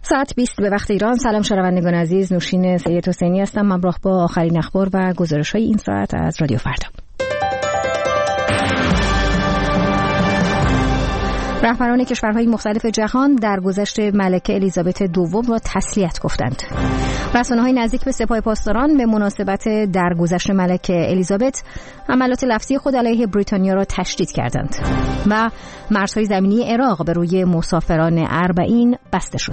ساعت 20 به وقت ایران. سلام شنوندگان عزیز، نوشین سید حسینی هستم همراه با آخرین اخبار و گزارش‌های این ساعت از رادیو فردا. رهبران کشورهای مختلف جهان درگذشت ملکه الیزابت دوم را تسلیت گفتند. رسانه‌های نزدیک به سپاه پاسداران به مناسبت درگذشت ملکه الیزابت حملات لفظی خود علیه بریتانیا را تشدید کردند و مرزهای زمینی عراق به روی مسافران اربعین بسته شد.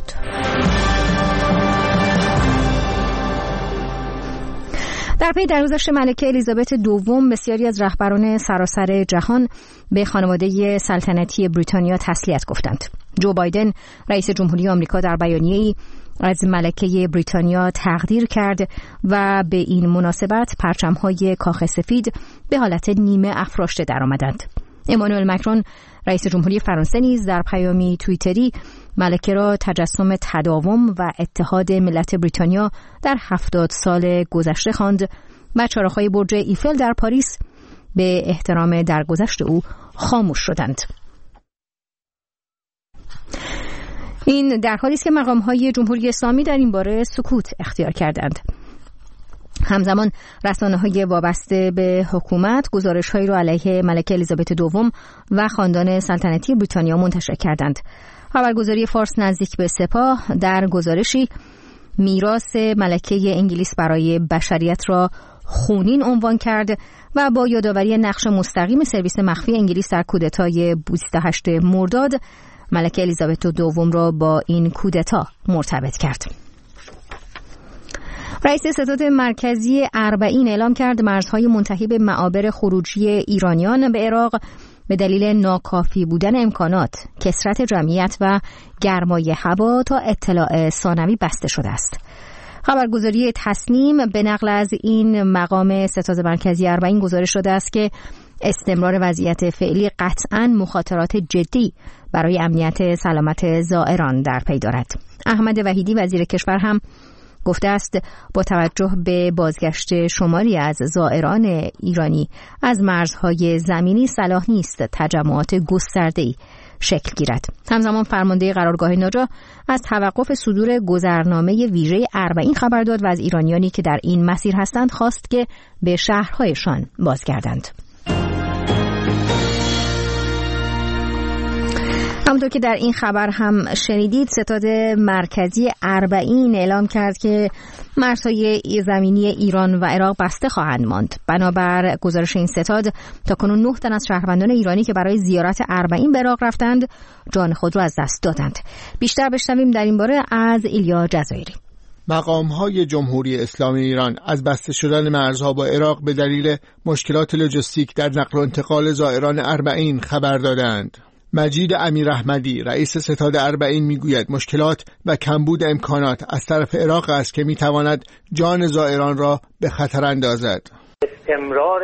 در پی درگذشت ملکه الیزابت دوم بسیاری از رهبران سراسر جهان به خانواده سلطنتی بریتانیا تسلیت گفتند. جو بایدن رئیس جمهوری آمریکا در بیانیه‌ای از ملکه بریتانیا تقدیر کرد و به این مناسبت پرچم‌های کاخ سفید به حالت نیمه افراشته درآمدند. امانوئل مکرون رئیس جمهوری فرانسه نیز در پیامی توییتری ملکه را تجسم تداوم و اتحاد ملت بریتانیا در 70 سال گذشته خواند و چراغ‌های برج ایفل در پاریس به احترام درگذشت او خاموش شدند. این در حالی است که مقام‌های جمهوری اسلامی در این باره سکوت اختیار کردند. همزمان رسانه‌های وابسته به حکومت گزارش‌هایی را علیه ملکه الیزابت دوم و خاندان سلطنتی بریتانیا منتشر کردند. خبرگزاری فارس نزدیک به سپاه در گزارشی میراث ملکه انگلیس برای بشریت را خونین عنوان کرد و با یادآوری نقش مستقیم سرویس مخفی انگلیس در کودتای 28 مرداد ملکه الیزابت دوم را با این کودتا مرتبط کرد. رئیس ستاد مرکزی اربعین اعلام کرد مرزهای منتهی به معابر خروجی ایرانیان به عراق به دلیل ناکافی بودن امکانات، کثرت جمعیت و گرمای هوا تا اطلاع ثانوی بسته شده است. خبرگزاری تصنیم به نقل از این مقام ستاد مرکزی اربعین گزارش شده است که استمرار وضعیت فعلی قطعاً مخاطرات جدی برای امنیت سلامت زائران در پی دارد. احمد وحیدی وزیر کشور هم گفته است با توجه به بازگشت شماری از زائران ایرانی از مرزهای زمینی صلاح نیست تجمعات گسترده‌ای شکل گیرد. همزمان فرمانده قرارگاه ناجا از توقف صدور گذرنامه ویژه اربعین خبر داد و از ایرانیانی که در این مسیر هستند خواست که به شهرهایشان بازگردند. همونطور که در این خبر هم شنیدید، ستاد مرکزی اربعین اعلام کرد که مرزهای زمینی ایران و عراق بسته خواهند ماند. بنابر گزارش این ستاد تاکنون 9 تن از شهروندان ایرانی که برای زیارت اربعین به عراق رفتند جان خود را از دست دادند. بیشتر بشنویم در این باره از ایلیا جزایری. مقام‌های جمهوری اسلامی ایران از بسته شدن مرزها با عراق به دلیل مشکلات لوجستیک در نقل و انتقال زائران اربعین خبر دادند. مجید امیراحمدی رئیس ستاد اربعین میگوید مشکلات و کمبود امکانات از طرف عراق است که میتواند جان زائران را به خطر اندازد. استمرار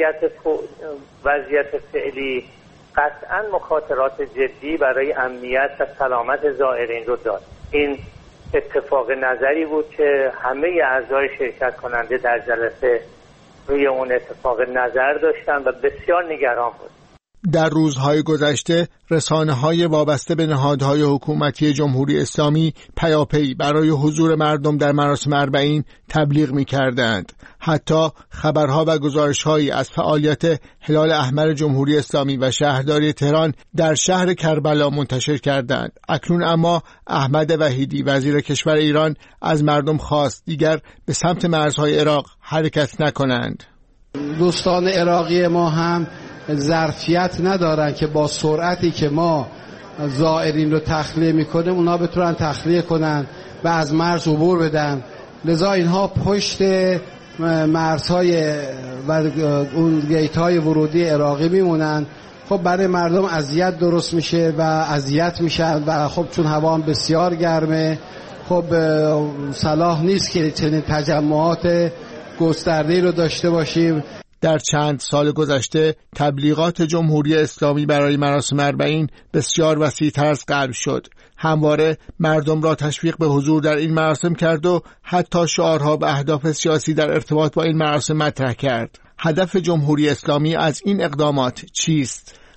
وضعیت فعلی قطعاً مخاطرات جدی برای امنیت و سلامت زائرین رو دارد. این اتفاق نظری بود که همه اعضای شرکت کننده در جلسه روی اون اتفاق نظر داشتن و بسیار نگران بود. در روزهای گذشته رسانه‌های وابسته به نهادهای حکومتی جمهوری اسلامی پیاپی برای حضور مردم در مراسم اربعین تبلیغ می‌کردند. حتی خبرها و گزارش‌هایی از فعالیت هلال احمر جمهوری اسلامی و شهرداری تهران در شهر کربلا منتشر کردند. اکنون اما احمد وحیدی وزیر کشور ایران از مردم خواست دیگر به سمت مرزهای عراق حرکت نکنند. دوستان عراقی ما هم ظرفیت ندارن که با سرعتی که ما زائرین رو تخلیه میکنیم اونا بتونن تخلیه کنن و از مرز عبور بدن. لذا اینها پشت مرزهای و اون گیت‌های ورودی عراقی میمونن. خب برای مردم اذیت درست میشه و اذیت میشن و خب چون هوا هم بسیار گرمه خب صلاح نیست که چنین تجمعات گسترده‌ای رو داشته باشیم. در چند سال گذشته تبلیغات جمهوری اسلامی برای مراسم اربعین بسیار وسیع‌تر از قبل شد. همواره مردم را تشویق به حضور در این مراسم کرد و حتی شعارها و اهداف سیاسی در ارتباط با این مراسم مطرح کرد. هدف جمهوری اسلامی از این اقدامات چیست؟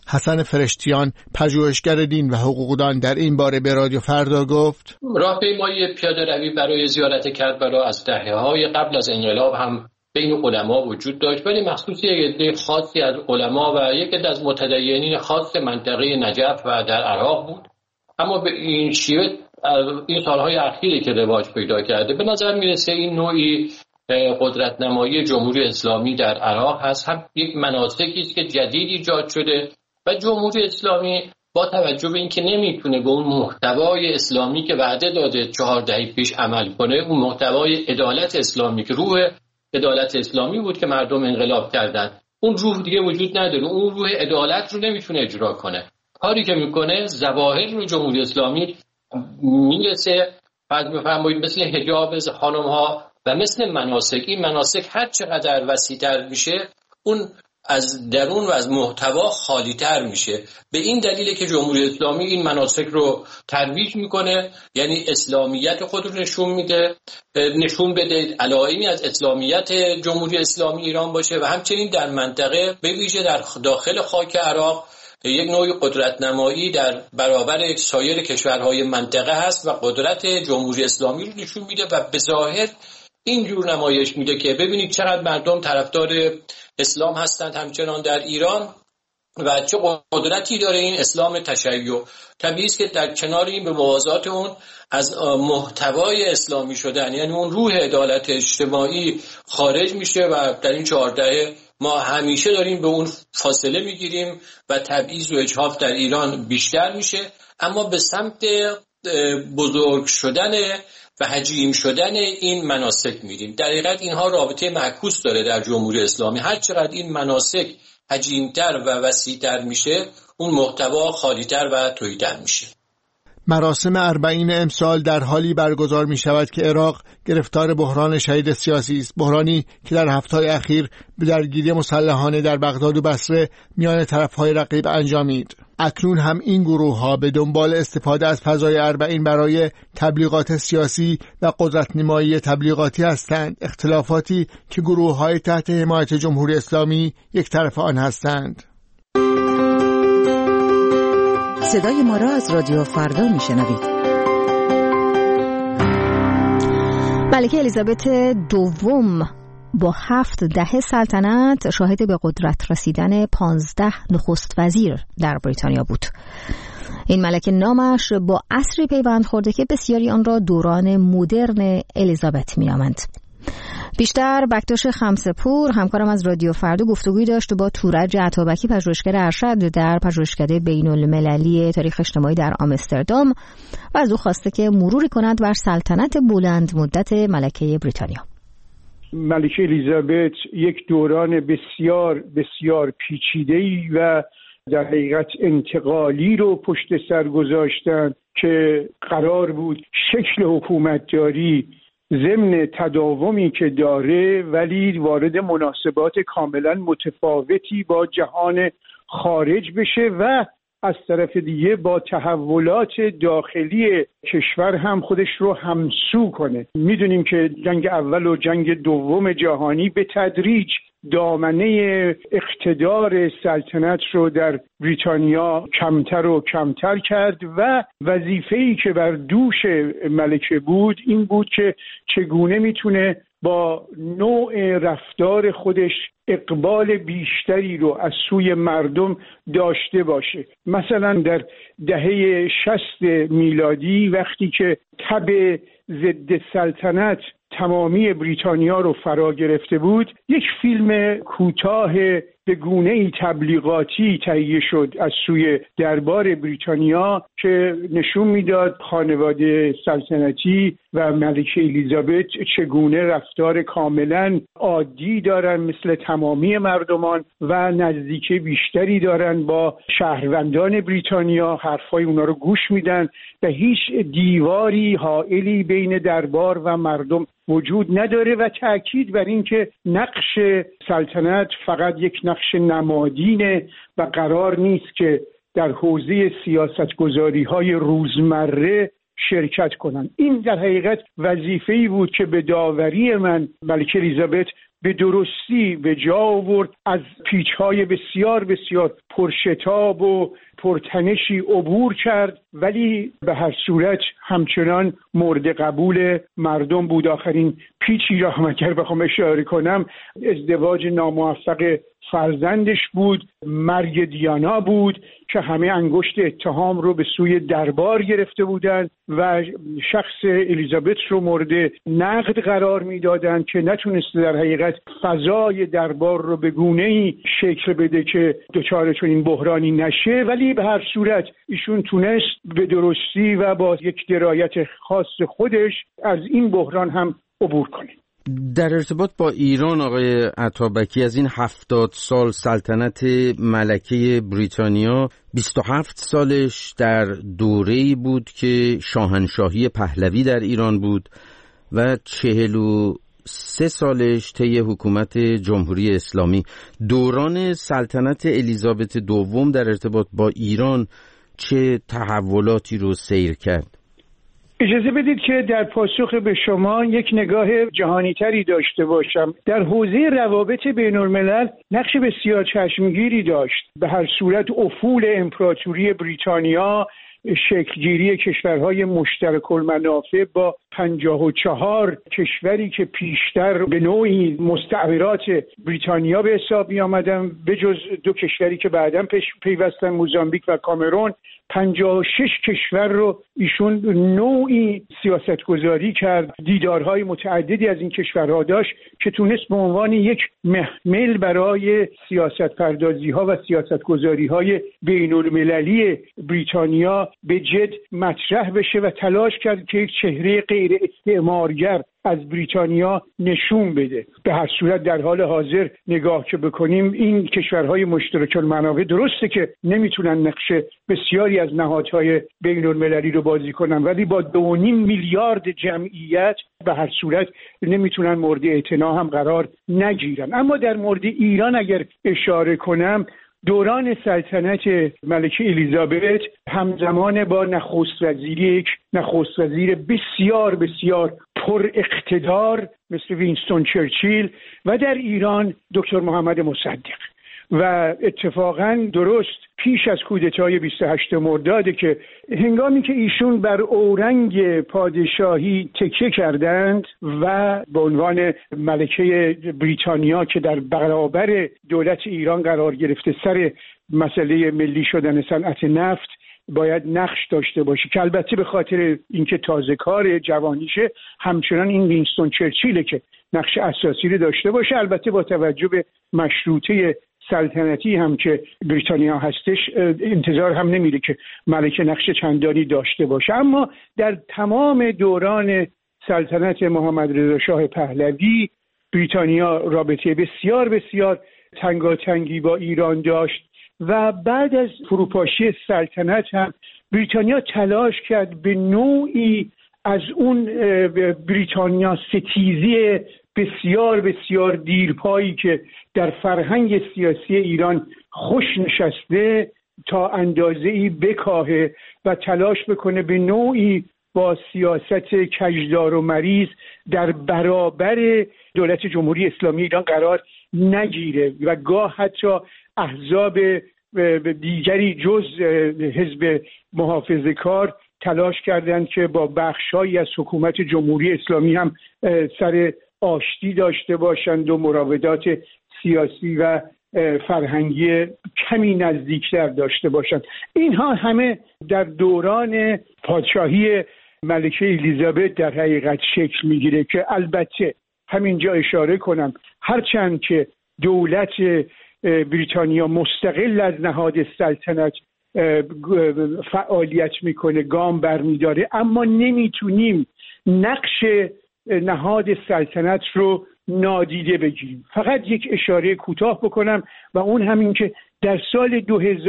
حسن فرشتیان پژوهشگر دین و حقوقدان در این باره به رادیو فردا گفت: راهپیمایی پیاده روی برای زیارت کربلا از دهه‌های قبل از انقلاب هم بین علما وجود داشت، ولی مخصوص یک عده خاصی از علما و یک عده از متدینین خاص منطقه نجف و در عراق بود. اما به این شیوه این سالهای اخیری که رواج پیدا کرده، به نظر میرسه این نوعی قدرت نمایی جمهوری اسلامی در عراق هست. هم یک مناسکی است که جدید ایجاد شده و جمهوری اسلامی با توجه به اینکه نمیتونه به اون محتوای اسلامی که وعده داده 4 دهه پیش عمل کنه، اون محتوای عدالت اسلامی که روح عدالت اسلامی بود که مردم انقلاب کردن، اون روح دیگه وجود نداره، اون روح عدالت رو نمیتونه اجرا کنه. کاری که میکنه ظواهر رو جمهوری اسلامی میرسه، فرض بفرمایید مثل حجاب خانم‌ها و مثل مناسک، این مناسک هر چقدر وسیع‌تر میشه اون از درون و از محتوا خالی‌تر میشه. به این دلیله که جمهوری اسلامی این مناسک رو ترویج میکنه، یعنی اسلامیت خود رو نشون بده علائمی از اسلامیت جمهوری اسلامی ایران باشه و همچنین در منطقه به ویژه در داخل خاک عراق یک نوع قدرت نمایی در برابر سایر کشورهای منطقه هست و قدرت جمهوری اسلامی رو نشون میده و به ظاهر اینجور نمایش میده که ببینید چقدر مردم طرفدار اسلام هستند همچنان در ایران و چه قدرتی داره این اسلام تشیع. طبیعی است که در کنار این به موازات اون از محتوای اسلامی شدن، یعنی اون روح عدالت اجتماعی خارج میشه و در این 4 دهه ما همیشه داریم به اون فاصله میگیریم و تبعیض و اجحاف در ایران بیشتر میشه، اما به سمت بزرگ شدن و حجیم شدن این مناسک میریم. در حقیقت اینها رابطه معکوس داره در جمهوری اسلامی. هر چقدر این مناسک حجیمتر و وسیعتر میشه، اون محتوا خالیتر و تهی‌تر میشه. مراسم 40 امسال در حالی برگزار می شود که عراق گرفتار بحران شدید سیاسی است، بحرانی که در هفته‌های اخیر به درگیری مسلحانه در بغداد و بصره میان طرف‌های رقیب انجامید. اکنون هم این گروه‌ها به دنبال استفاده از فضای 40 برای تبلیغات سیاسی و قدرت‌نمایی تبلیغاتی هستند، اختلافاتی که گروه‌های تحت حمایت جمهوری اسلامی یک طرف آن هستند. صدای ما را از رادیو فردا میشنوید. ملکه الیزابت دوم با 7 دهه سلطنت شاهد به قدرت رسیدن 15 نخست وزیر در بریتانیا بود. این ملکه نامش با عصری پیوند خورده که بسیاری آن را دوران مدرن الیزابت مینامند. بیشتر بکتاش خمسه‌پور همکارم از رادیو فردا گفتگویی داشت با تورج عطابکی، پژوهشگر ارشد در پژوهشکده بین‌المللی تاریخ اجتماعی در آمستردام و از او خواسته که مروری کند بر سلطنت بلند مدت ملکه بریتانیا. ملکه الیزابت یک دوران بسیار بسیار پیچیده‌ای و در حقیقت انتقالی رو پشت سر گذاشتن که قرار بود شکل حکومتداری ضمن تداومی که داره ولی وارد مناسبات کاملا متفاوتی با جهان خارج بشه و از طرف دیگه با تحولات داخلی کشور هم خودش رو همسو کنه. میدونیم که جنگ اول و جنگ دوم جهانی به تدریج دامنه اقتدار سلطنت رو در بریتانیا کمتر و کمتر کرد و وظیفه‌ای که بر دوش ملکه بود این بود که چگونه میتونه با نوع رفتار خودش اقبال بیشتری رو از سوی مردم داشته باشه. مثلا در دهه 60 میلادی وقتی که تب ضد سلطنت تمامی بریتانیا رو فرا گرفته بود، یک فیلم کوتاه به گونه‌ای تبلیغاتی تهیه شد از سوی دربار بریتانیا که نشون میداد خانواده سلطنتی و ملکه الیزابت چگونه رفتار کاملا عادی دارن مثل تمامی مردمان و نزدیکی بیشتری دارن با شهروندان بریتانیا، حرفای اونا رو گوش میدن و هیچ دیواری حائلی بین دربار و مردم وجود نداره و تأکید بر این که نقش سلطنت فقط یک نقش نمادینه و قرار نیست که در حوزه سیاستگذاری‌های روزمره شرکت کنن. این در حقیقت وظیفه‌ای بود که به داوری من ملکه الیزابت به درستی به جا آورد، از پیچ‌های بسیار بسیار پرشتاب و پرتنشی عبور کرد، ولی به هر صورت همچنان مورد قبول مردم بود. آخرین پیچی را هم اگر بخوام اشاره کنم ازدواج ناموفق فرزندش بود، مرگ دیانا بود که همه انگشت اتهام رو به سوی دربار گرفته بودند و شخص الیزابت رو مورد نقد قرار میدادند که نتونسته در حقیقت فضای دربار رو به گونه‌ای شکل بده که دچار چنین بحرانی نشه، ولی به هر صورت ایشون تونست به درستی و با یک درایت خاص خودش از این بحران هم عبور کنه. در ارتباط با ایران آقای عطابکی، از این 70 سال سلطنت ملکه بریتانیا 27 سالش در دوره‌ای بود که شاهنشاهی پهلوی در ایران بود و 43 سالش طی حکومت جمهوری اسلامی. دوران سلطنت الیزابت دوم در ارتباط با ایران چه تحولاتی رو سیر کرد؟ اجازه بدید که در پاسخ به شما یک نگاه جهانی تری داشته باشم. در حوزه روابط بین الملل نقش بسیار چشمگیری داشت. به هر صورت افول امپراتوری بریتانیا، شکلگیری کشورهای مشترک المنافع با 54 کشوری که پیشتر به نوعی مستعمرات بریتانیا به حساب می آمدن، به جز 2 کشوری که بعداً پیوستن، موزامبیک و کامرون، 56 کشور رو ایشون نوعی سیاستگذاری کرد. دیدارهای متعددی از این کشورها داشت که تونست به عنوان یک محمل برای سیاست پردازی ها و سیاستگذاری های بین المللی بریتانیا به جد مطرح بشه و تلاش کرد که یک چهره غیر استعمارگر از بریتانیا نشون بده. به هر صورت در حال حاضر نگاه که بکنیم این کشورهای مشترک المنافع درسته که نمیتونن نقش بسیاری از نهادهای بین المللی رو بازی کنن، ولی با 2.5 میلیارد جمعیت به هر صورت نمیتونن مورد اعتنا هم قرار نگیرن. اما در مورد ایران اگر اشاره کنم، دوران سلطنت ملکه الیزابت همزمان با نخست وزیر بسیار بسیار پر اقتدار مثل وینستون چرچیل و در ایران دکتر محمد مصدق، و اتفاقاً درست پیش از کودتای 28 مرداد که هنگامی که ایشون بر اورنگ پادشاهی تکیه کردند و به عنوان ملکه بریتانیا که در برابر دولت ایران قرار گرفته سر مسئله ملی شدن صنعت نفت باید نقش داشته باشه، که البته به خاطر اینکه تازه کار جوانیشه همچنان این وینستون چرچیله که نقش اساسی رو داشته باشه. البته با توجه به مشروطه سلطنتی هم که بریتانیا هستش انتظار هم نمیره که ملکه نقش چندانی داشته باشه. اما در تمام دوران سلطنت محمد رضا شاه پهلوی بریتانیا رابطه بسیار بسیار تنگاتنگی با ایران داشت و بعد از فروپاشی سلطنت هم بریتانیا تلاش کرد به نوعی از اون بریتانیا ستیزی بسیار بسیار دیرپایی که در فرهنگ سیاسی ایران خوش نشسته تا اندازه‌ای بکاهه و تلاش بکنه به نوعی با سیاست کجدار و مریض در برابر دولت جمهوری اسلامی ایران قرار نگیره و گاه حتی احزاب دیگری جز حزب محافظه‌کار تلاش کردند که با بخشایی از حکومت جمهوری اسلامی هم سر آشتی داشته باشند و مراودات سیاسی و فرهنگی کمی نزدیکتر داشته باشند. اینها همه در دوران پادشاهی ملکه الیزابت در حقیقت شکل میگیره که البته همینجا اشاره کنم هرچند که دولت بریتانیا مستقل از نهاد سلطنت فعالیت میکنه، گام برمیداره، اما نمیتونیم نقش نهاد سلطنت رو نادیده بگیریم. فقط یک اشاره کوتاه بکنم و اون همین که در سال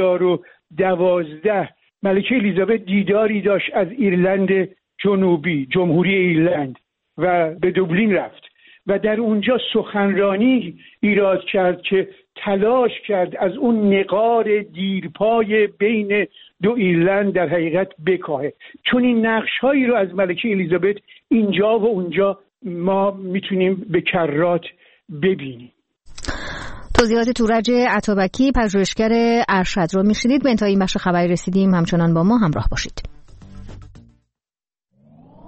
2012 ملکه الیزابت دیداری داشت از ایرلند جنوبی، جمهوری ایرلند، و به دوبلین رفت و در اونجا سخنرانی ایراد کرد که تلاش کرد از اون نقار دیرپای بین 2 ایرلند در حقیقت بکاهه. چون این نقش‌هایی رو از ملکه الیزابت اینجا و اونجا ما میتونیم به کرات ببینیم. توضیحات تورج عطابکی، پژوهشگر ارشد رو میشنید. به انتهای این بخش خبری رسیدیم. همچنان با ما همراه باشید.